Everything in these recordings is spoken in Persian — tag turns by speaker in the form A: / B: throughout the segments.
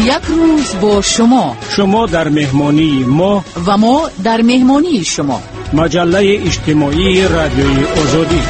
A: یک روز با شما
B: در مهمانی ما
A: و ما در مهمانی شما.
B: مجله اجتماعی رادیوی آزادی.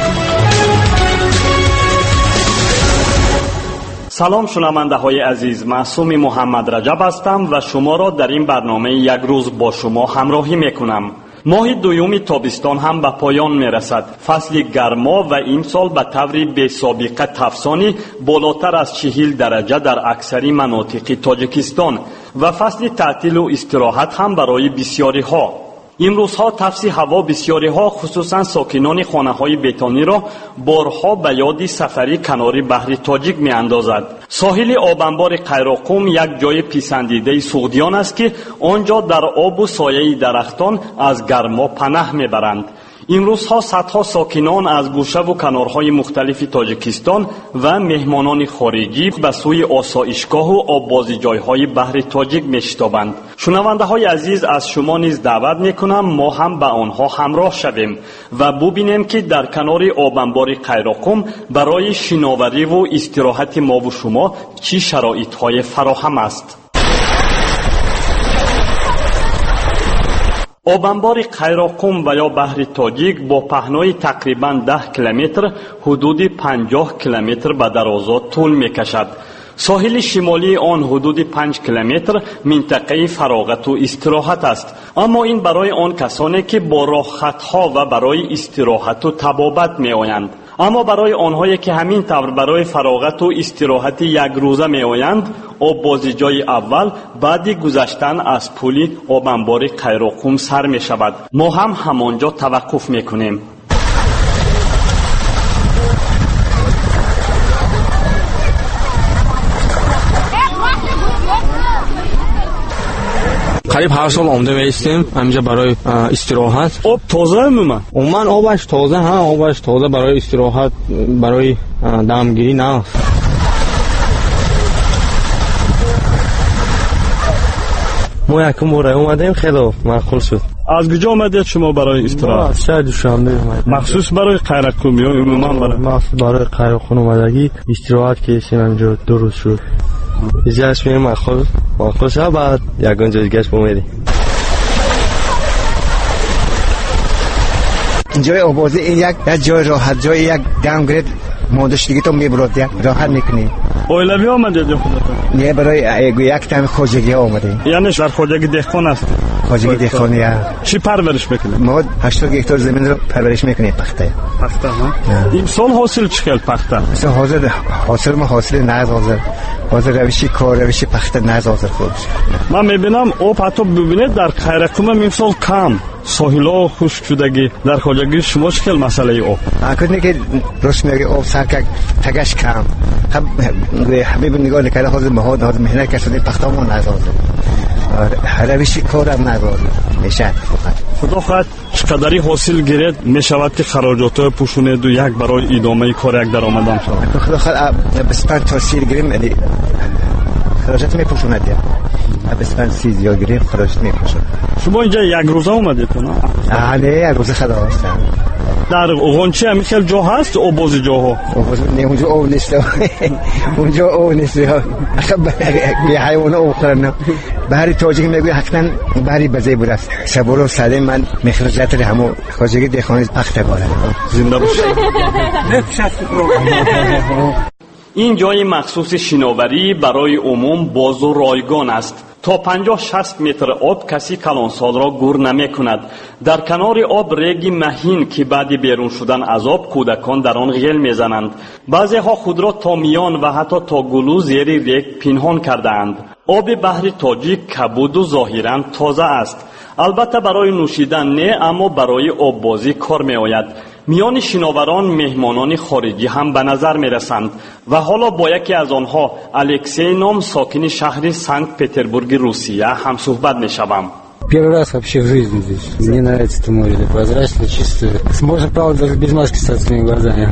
C: سلام شنونده های عزیز، معصوم محمد رجب هستم و شما را در این برنامه یک روز با شما همراهی میکنم. ماه دوم تابستان هم به پایان میرسد. فصل گرما و این سال به طور بی سابقه تفسانی بالاتر از 40 درجه در اکثری مناطق تاجیکستان و فصل تعطیل و استراحت هم برای بسیاری ها. این روزها تفسیر هوا بسیاری ها خصوصا ساکنان خانه های بتانی را بارها به یاد سفری کنار بحر تاجیک می اندازد. ساحل آبانبار قیراقم یک جای پسندیده سعودیان است که آنجا در آب و سایه درختان از گرما پناه می برند. این روزها صدها ساکنان از گوشه و کنارهای مختلف تاجیکستان و مهمانان خارجی به سوی آسایشگاه و آببازیجایهای بحر تاجیک می‌شتابند. شنونده های عزیز، از شما نیز دعوت می‌کنم ما هم به آنها همراه شویم و ببینیم که در کنار آبانبار قیراقم برای شناوری و استراحت ما و شما چه شرایط‌های فراهم است. آبانبار قیراقم و یا بحر تاجیک با پهنای تقریباً 10 کیلومتر حدود 50 کیلومتر به درازا طول می‌کشد. ساحل شمالی آن حدود 5 کیلومتر منطقه فراغت و استراحت است، اما این برای آن کسانی که با راحت‌ها و برای استراحت و طبابت می‌آیند. اما برای آنهایی که همین طور برای فراغت و استراحت یک روزه می‌آیند، آببازیجای اول بعد گذشتن از پل آبانبار قیراقم سر می‌شود. ما هم همانجا توقف می‌کنیم.
D: قریب هر سال آمده میستیم همینجا برای استراحت.
C: آب تازه
D: عموما آبش تازه، آبش تازه برای استراحت، برای دمگیری نه. ما یکم باره اومدیم، خیلی معقول شد.
C: از کجا آمدید شما برای استراحت؟
D: از شهر دوشنبه اومدیم.
C: مخصوص برای قیراقم یا عموما
D: مخصوص برای قیراقم اومدگی استراحت کردیم. اینجا 2 روز شد. اینجاش میریم معقول شد، بعد یگان جای دیگه‌اش بمیریم.
E: اینجای آبازی یک جای راحت، جای یک دمگرد مادش دیگه تو میبرد راحت میکنی.
C: اویلوی آمدید یا خودتون؟
E: نه، برای یک تم خواجگی آمدیم.
C: یعنی در خواجگی دهقان است؟
E: خواجگی دهقانی.
C: چی پرورش میکنید؟
E: ما 80 هکتار زمین رو پرورش میکنیم. پخته
C: ها؟ این سال حاصل چقدر پخته؟
E: مثلا حاصل ما حاصل نه حاضر روشی کار روشی پخته نه حاضر خودش.
C: من میبینم آب حتی ببینید در قیراقم این سال کم. ساحل‌ها خشک شدگی. در خواجگی شما چقدر مسئله آب؟
E: اکنون که روش میگه آب سرک تگش کم. حبیب نگاه نکرده حاضر مهنت کشیده پختمون نه حاضر. روشی کارم نه حاضر میشه.
C: خدا خواهد چقدری حاصل گیرد میشود که خراجات پوشونید و یک برای ادامه کار یک درآمدم شود.
E: خدا خواهد 25 تا 30 گریم خراجات میپوشوند. 25 30 زیاد گریم خراجات میپوشوند.
C: شما اینجا یک روزه اومدید نه؟
E: نه، یک روزه خدا هستم.
C: در غنچه هم خیلی جا هست او بازی جاها؟
E: نه، اونجا او نیست. اونجا او نیست. بی حیوان او خورن. بحری تاجیک میگوی حتما بحری بزی بود است. صبر و سلام من مخرجات همو خواجگی دهقانی پخته باره.
C: زنده باشید. این جای مخصوص شناوری برای عموم باز و رایگان است. تا 50-60 متر آب کسی کلانسال را گور نمی کند. در کنار آب ریگی مهین که بعد بیرون شدن از آب کودکان در آن غیل میزنند. بعضی ها خود را تا میان و حتی تا گلو زیر ریگ پنهان کرده اند. آب بحر تاجیک کبود و ظاهراً تازه است. البته برای نوشیدن نه، اما برای آببازی کار می آید. میان شناوران مهمانان خارجی هم به نظر می رسند و حالا با یکی از آنها، الکسی نام، ساکن شهر سنت پتربورگ روسیه هم صحبت می شوم.
F: Первый раз вообще в жизни здесь. Мне нравится это море, прозрачно, чистое. Можно, правда, даже без маски стать своими глазами.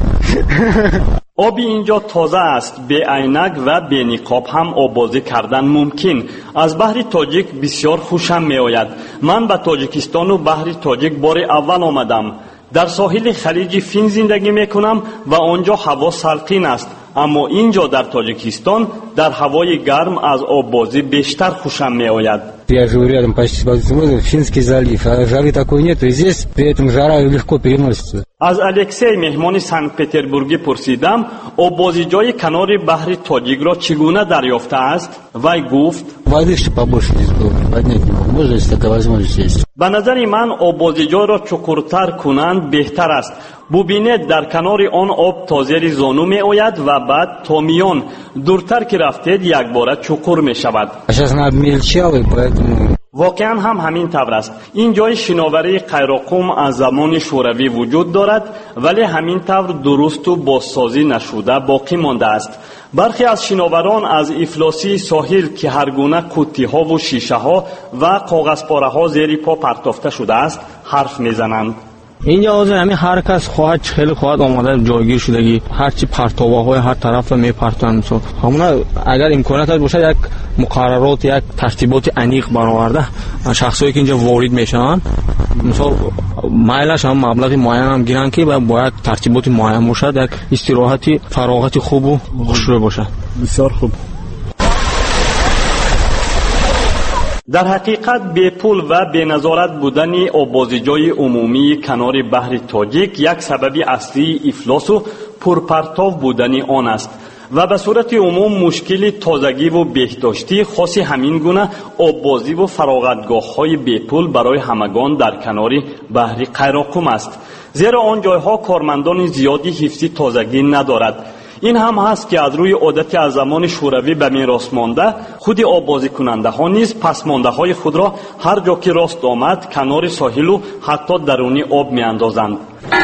C: آب اینجا تازه است. به عینک و به نقاب هم آبازی کردن ممکن. از بحر تاجیک بسیار خوشم می آید. من به تاجیکستان و بحر تاجیک بار اول آمدم. در ساحل خلیج فین زندگی میکنم و آنجا هوا سلقین است، اما اینجا در تاجیکستان در هوای گرم از آببازی بیشتر خوشم میآید.
F: Я живу рядом почти с Финский залив, а жары такой нет, и здесь при этом жара легко переносится.
C: از الکسی مهمان سنت پتربورگی پرسیدم آببازیجوی کنار بحر تاجیک را چگونه دریافته است. وی گفت
F: Воды все побольше здесь было, поднять не могу, можно, если такая возможность есть.
C: به نظر من آببازیجوی را چکورتر کنند بهتر است. ببینید در کنار آن آب تا زیر زانو می آید و بعد تا میان دورتر که رفتید یک باره چکور می شود.
F: Сейчас она обмельчала, и поэтому...
C: واقعا هم همین طور است. این جای شناوری قیراقم از زمان شوروی وجود دارد، ولی همین طور درست و بازسازی نشده باقی مانده است. برخی از شناوران از افلاسی ساحل که هر گونه قوطی ها و شیشه ها و کاغذ پاره ها زیر پا پرتافته شده است حرف میزنند.
D: اینجا حاضر همین هر کس خواهد خیلی خواهد آماده جایگیر شدگی هرچی پرتابه‌های هر طرف را میپرتند. همونا اگر امکانات باشه یک مقررات یک ترتیبات عمیق برآورده شخصایی که اینجا وارد میشن مثلا مایلش هم مبلغ معین هم گیرن که باید ترتیبات معین باشد، یک استراحتی فراغت خوب و خوشرو باشه.
B: بسیار خوب.
C: در حقیقت بی پول و بی نظارت بودن آببازیجوی عمومی کنار بحر تاجیک یک سبب اصلی افلاس و پرپرتاب بودن آن است و به صورت عموم مشکل تازگی و بهداشتی خاص همین گونه آببازی و فراغتگاه های بی پول برای همگان در کنار بحر قیراقم است، زیرا آن جایها کارمندان زیادی حفظ تازگی ندارد. این هم هست که از روی عادت از زمان شوروی به میراث مانده خود آببازی کننده ها نیز پسمانده های خود را هر جا که راست آمد کنار ساحل و حتی درونی آب می اندازند.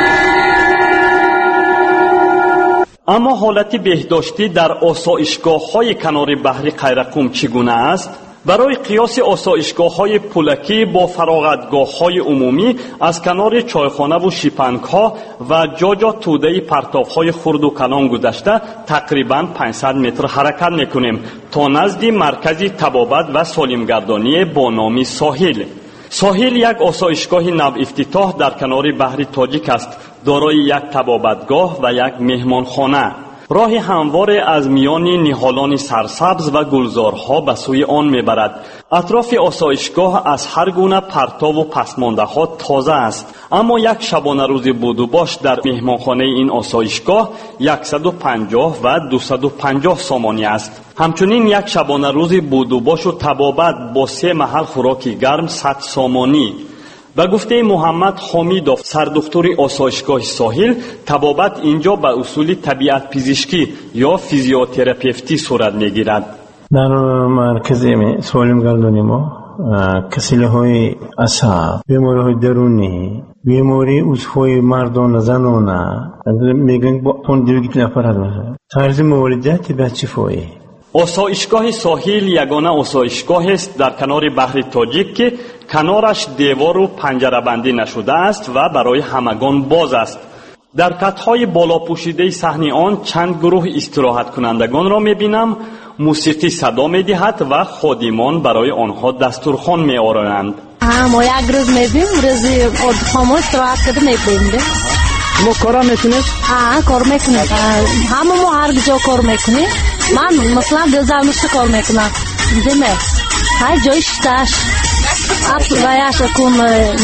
C: اما حالت بهداشتی در آسایشگاه های کنار بحر قیراقم چگونه است؟ برای قیاس آسایشگاه های پولکی با فراغتگاه های عمومی از کنار چایخانه و شیپنگ ها و جا توده پرتاب های خرد و کلان گذشته تقریبا 500 متر حرکت میکنیم تا نزد مرکز طبابت و سالمگردانی با نام ساحل. ساحل یک آسایشگاه نو افتتاح در کنار بحر تاجیک است، دارای یک طبابتگاه و یک مهمانخانه. راه هموار از میان نهالان سرسبز و گلزارها به سوی آن میبرد. اطراف آسایشگاه از هر گونه پرتاب و پسمانده ها تازه است، اما یک شبانه روز بود و باش در مهمانخانه این آسایشگاه 150 و 250 سامانی است. همچنین یک شبانه روز بود و باش و طبابت با 3 محل خوراک گرم 100 سامانی. به گفته محمد حمیدوف سردکتر آسایشگاه ساحل، طبابت اینجا به اصول طبیعت پزشکی یا فیزیوتراپیستی صورت میگیرد.
G: در مرکز سالمگردانی ما کسیله‌های اعصاب، بیماری‌های درونی، بیماری عضوهای مردان زنانه میگن با اون دیگه نفر هست. طرز مولدیت بچه‌فایی.
C: آسایشگاه ساحل یگانه آسایشگاه است در کنار بحر تاجیک که کنارش دیوار و پنجره بندی نشده است و برای همگان باز است. در کتهای بالا پوشیده صحنه آن چند گروه استراحت کنندگان را میبینم. موسیقی صدا میدهد و خادمان برای آنها دسترخوان میآورند.
H: ما یک روز میبینیم، روزی خامو استراحت کرده میبینیم.
D: ما کارا میکنید؟
H: کار میکنیم. همه ما هر جا کار میکنیم. من مثلا دلزرمشت کار میکنم. دیمه های جایش داشت اپ ویاش کن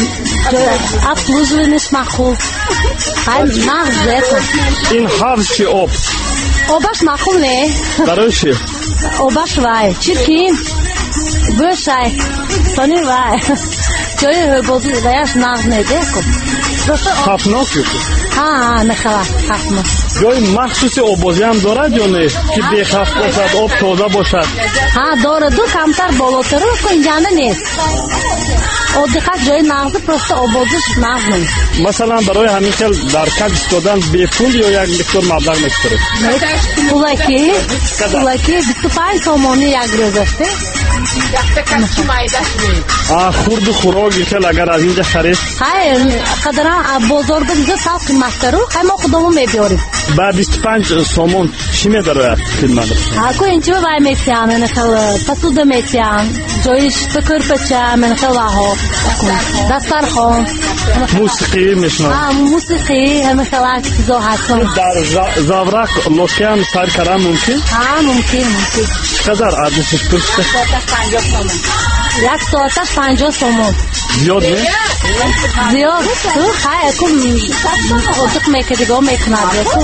H: اپ وزوی نیست مخوب های مغز زیتون.
C: این هر چی
H: آبش مخوب نه
C: برای چی؟
H: آبش وای چیرکین بوشای تانی وای جای بازی ویاش مغز نیده کن
C: خفناک است.
H: نخلا خفناک.
C: جای مخصوص آببازی هم دارد یا نه که بخف باشد آب تازه باشد؟
H: داره دو کمتر بالاتر رو که اینجا نیست. دقیق جای نغز پرسته آببازیش نغز نیست.
C: مثلا برای همین خیل در کج استادن به پول یا یک مقدار مبلغ می‌خوره؟
H: پولکی 25 سامانی یک روز است.
C: خورد و خوراکی که اگر از اینجا خرید
H: قدرا بازار بگذار سال قیمت رو ما خودمون میبیاریم.
B: با 25 سومون چی می‌داره خدمت؟
H: اكو انت باي ميسيان من خل تصود ميسيان جويش فكر بچا من خلاها دسترخوان
B: موسیقی میشنم.
H: موسیقی هم خلاص زو هستم.
B: در زاورق لوشیان سر کردن ممکن؟
H: ممکن.
B: چقدر عرضش پرسته؟
H: 150 سومون.
B: زیاد نه؟
H: زیاد. تو خیلی کم خودت میکردی میکنم.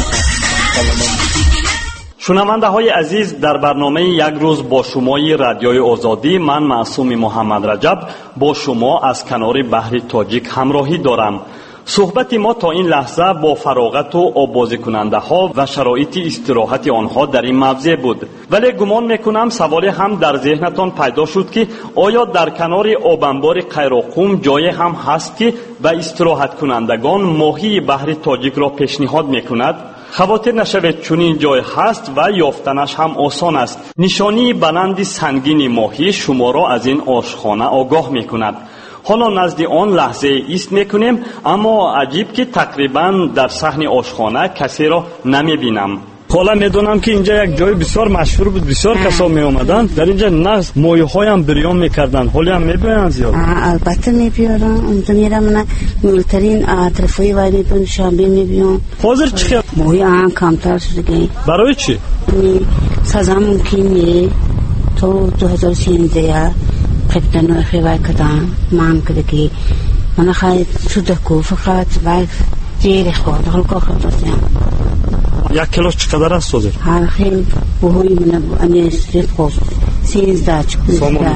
C: شنونده های عزیز، در برنامه یک روز با شمای رادیوی آزادی من معصوم محمد رجب با شما از کنار بحر تاجیک همراهی دارم. صحبت ما تا این لحظه با فراغت و آبازی کننده ها و شرایط استراحت آنها در این موضع بود، ولی گمان میکنم سوالی هم در ذهنتان پیدا شد که آیا در کنار آبانبار قیراقوم جایی هم هست که به استراحت کنندگان ماهی بحر تاجیک را پیشنهاد میکند؟ خواطر نشوید، چنین جای هست و یافتنش هم آسان است. نشانی بلند سنگین ماهی شما را از این آشخانه آگاه میکند. حالا نزد آن لحظه ایست میکنیم، اما عجیب که تقریبا در صحن آشخانه کسی را نمیبینم.
B: حالا میدونم که اینجا یک جای بسیار مشهور بود، بسیار کسا می آمدن در اینجا ناز ماهی‌های هم بریان میکردن. حالا هم میبینن زیاد؟
I: البته میبیارن. اونجا میرم من مولترین طرفای وای میبینم، شنبه میبینم.
B: حاضر چی
I: ماهی هم کمتر شده.
B: برای چی؟
I: سازم ممکن میره تو 2013 قبل خیلی کردم من کده که من خواهد شده که فقط باید جیری خورد حال که خورد هستیم.
B: 1 کیلو چقدر است حاضر؟
I: هر خیلی بهوی من انیستریف خورد 13 چکوزده.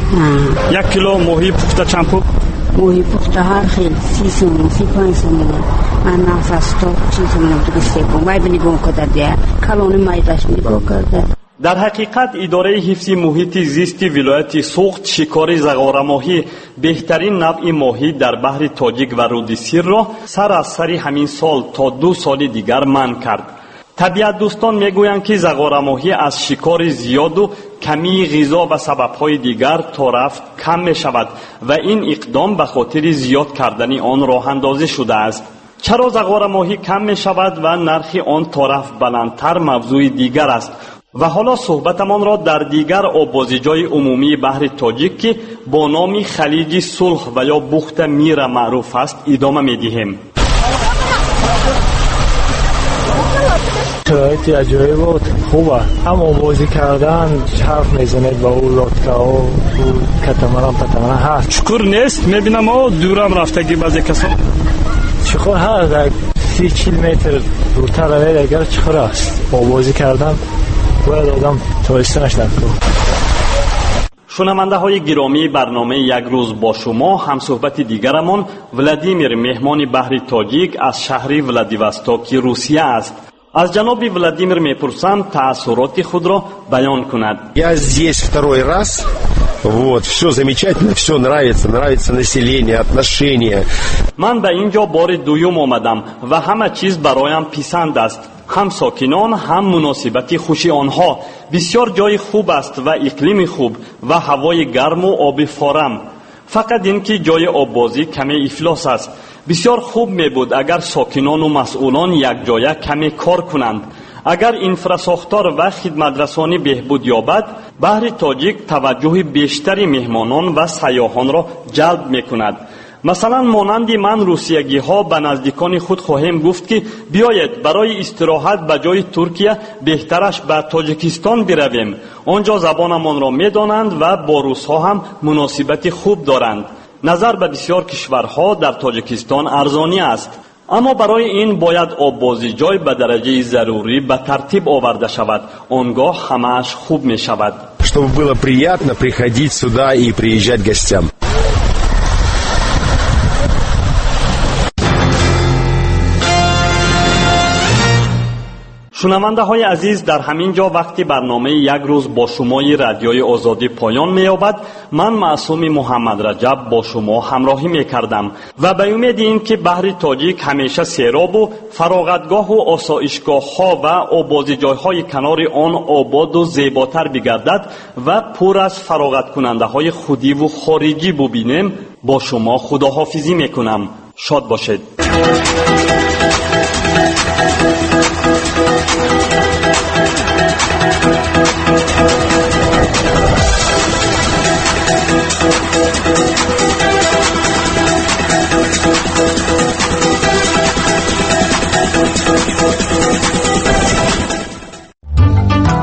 B: 1 کیلو ماهی پخته چند پوک؟
I: ماهی پخته هر خیلی 30 35 سومون. من نفستا چیز من تو بسیارم وای بنی بون کده دیه کلونی مایداش می با کرده.
C: در حقیقت اداره حفظ محیط زیست ولایت سوخت شکار زغار ماهی بهترین نوع ماهی در بحر تاجیک و رودسیر را سر از سر همین سال تا 2 سال دیگر منع کرد. طبیعت دوستان میگویند که زغار ماهی از شکار زیاد و کمی غذا و سببهای دیگر تا رفت کم می شود و این اقدام به خاطر زیاد کردن آن راه اندازی شده است. چرا زغار ماهی کم می شود و نرخ آن تا رفت بلندتر موضوع دیگر است. و حالا صحبتمان را در دیگر آبازیجای عمومی بحر تاجیک که با نام خلیج صلح و یا بخت میر معروف است ادامه می‌دهیم.
F: شرایط عجایب بود، خوبه. هم آبازی کردن حرف میزنید با اون لاتکا و کتمران پتمران هست.
B: چکر نیست؟ میبینم دورم رفتگی بعضی کسا
F: چکر هست 30 کیلومتر دورتر روید اگر چکر است. آبازی کردن باید آدم توسته نشدن.
C: شنونده های گرامی، برنامه یک روز با شما هم صحبت دیگرمان ولادیمیر مهمان بحر تاجیک از شهر ولادیواستوک روسیه است. از جناب ولادیمیر میپرسم تأثیرات خود را بیان کند.
J: Я здесь второй раз. Вот, все замечательно, все нравится население, отношения.
C: من به اینجا بار دوم آمدم و همه چیز برایم پسند است. هم ساکنان هم مناسبت خوشی آنها. بسیار جای خوب است و اقلیم خوب و هوای گرم و آب فارم. فقط این که جای آببازی کمی افلاس است. بسیار خوب می بود اگر ساکنان و مسئولان یک جای کمی کار کنند. اگر انفراساختار و خدمترسانی بهبود یابد، بحر تاجیک توجه بیشتری مهمانان و سیاحان را جلب می کند. مثلا مانند من روسیگی ها به نزدیکان خود خواهیم گفت که بیایید برای استراحت به جای ترکیه بهترش به تاجیکستان برویم. آنجا زبانمان را می دانند و با روس ها هم مناسبت خوب دارند. نظر به بسیار کشورها در تاجیکستان ارزانی است، اما برای این باید آببازی جای به درجه ضروری به ترتیب آورده شود. آنگاه همه‌اش خوب می شود.
J: Чтобы было приятно приходить сюда и приезжать гостям.
C: شنونده های عزیز، در همین جا وقتی برنامه یک روز با شمای رادیوی آزادی پایان می یابد، من معصوم محمد رجب با شما همراهی می کردم و به امید این که بحر تاجیک همیشه سیراب و فراغتگاه و آسایشگاه ها و آبازی جای های کنار آن آباد و زیباتر بگردد و پر از فراغت کننده های خودی و خارجی ببینیم، با شما خداحافظی می کنم. شاد باشید.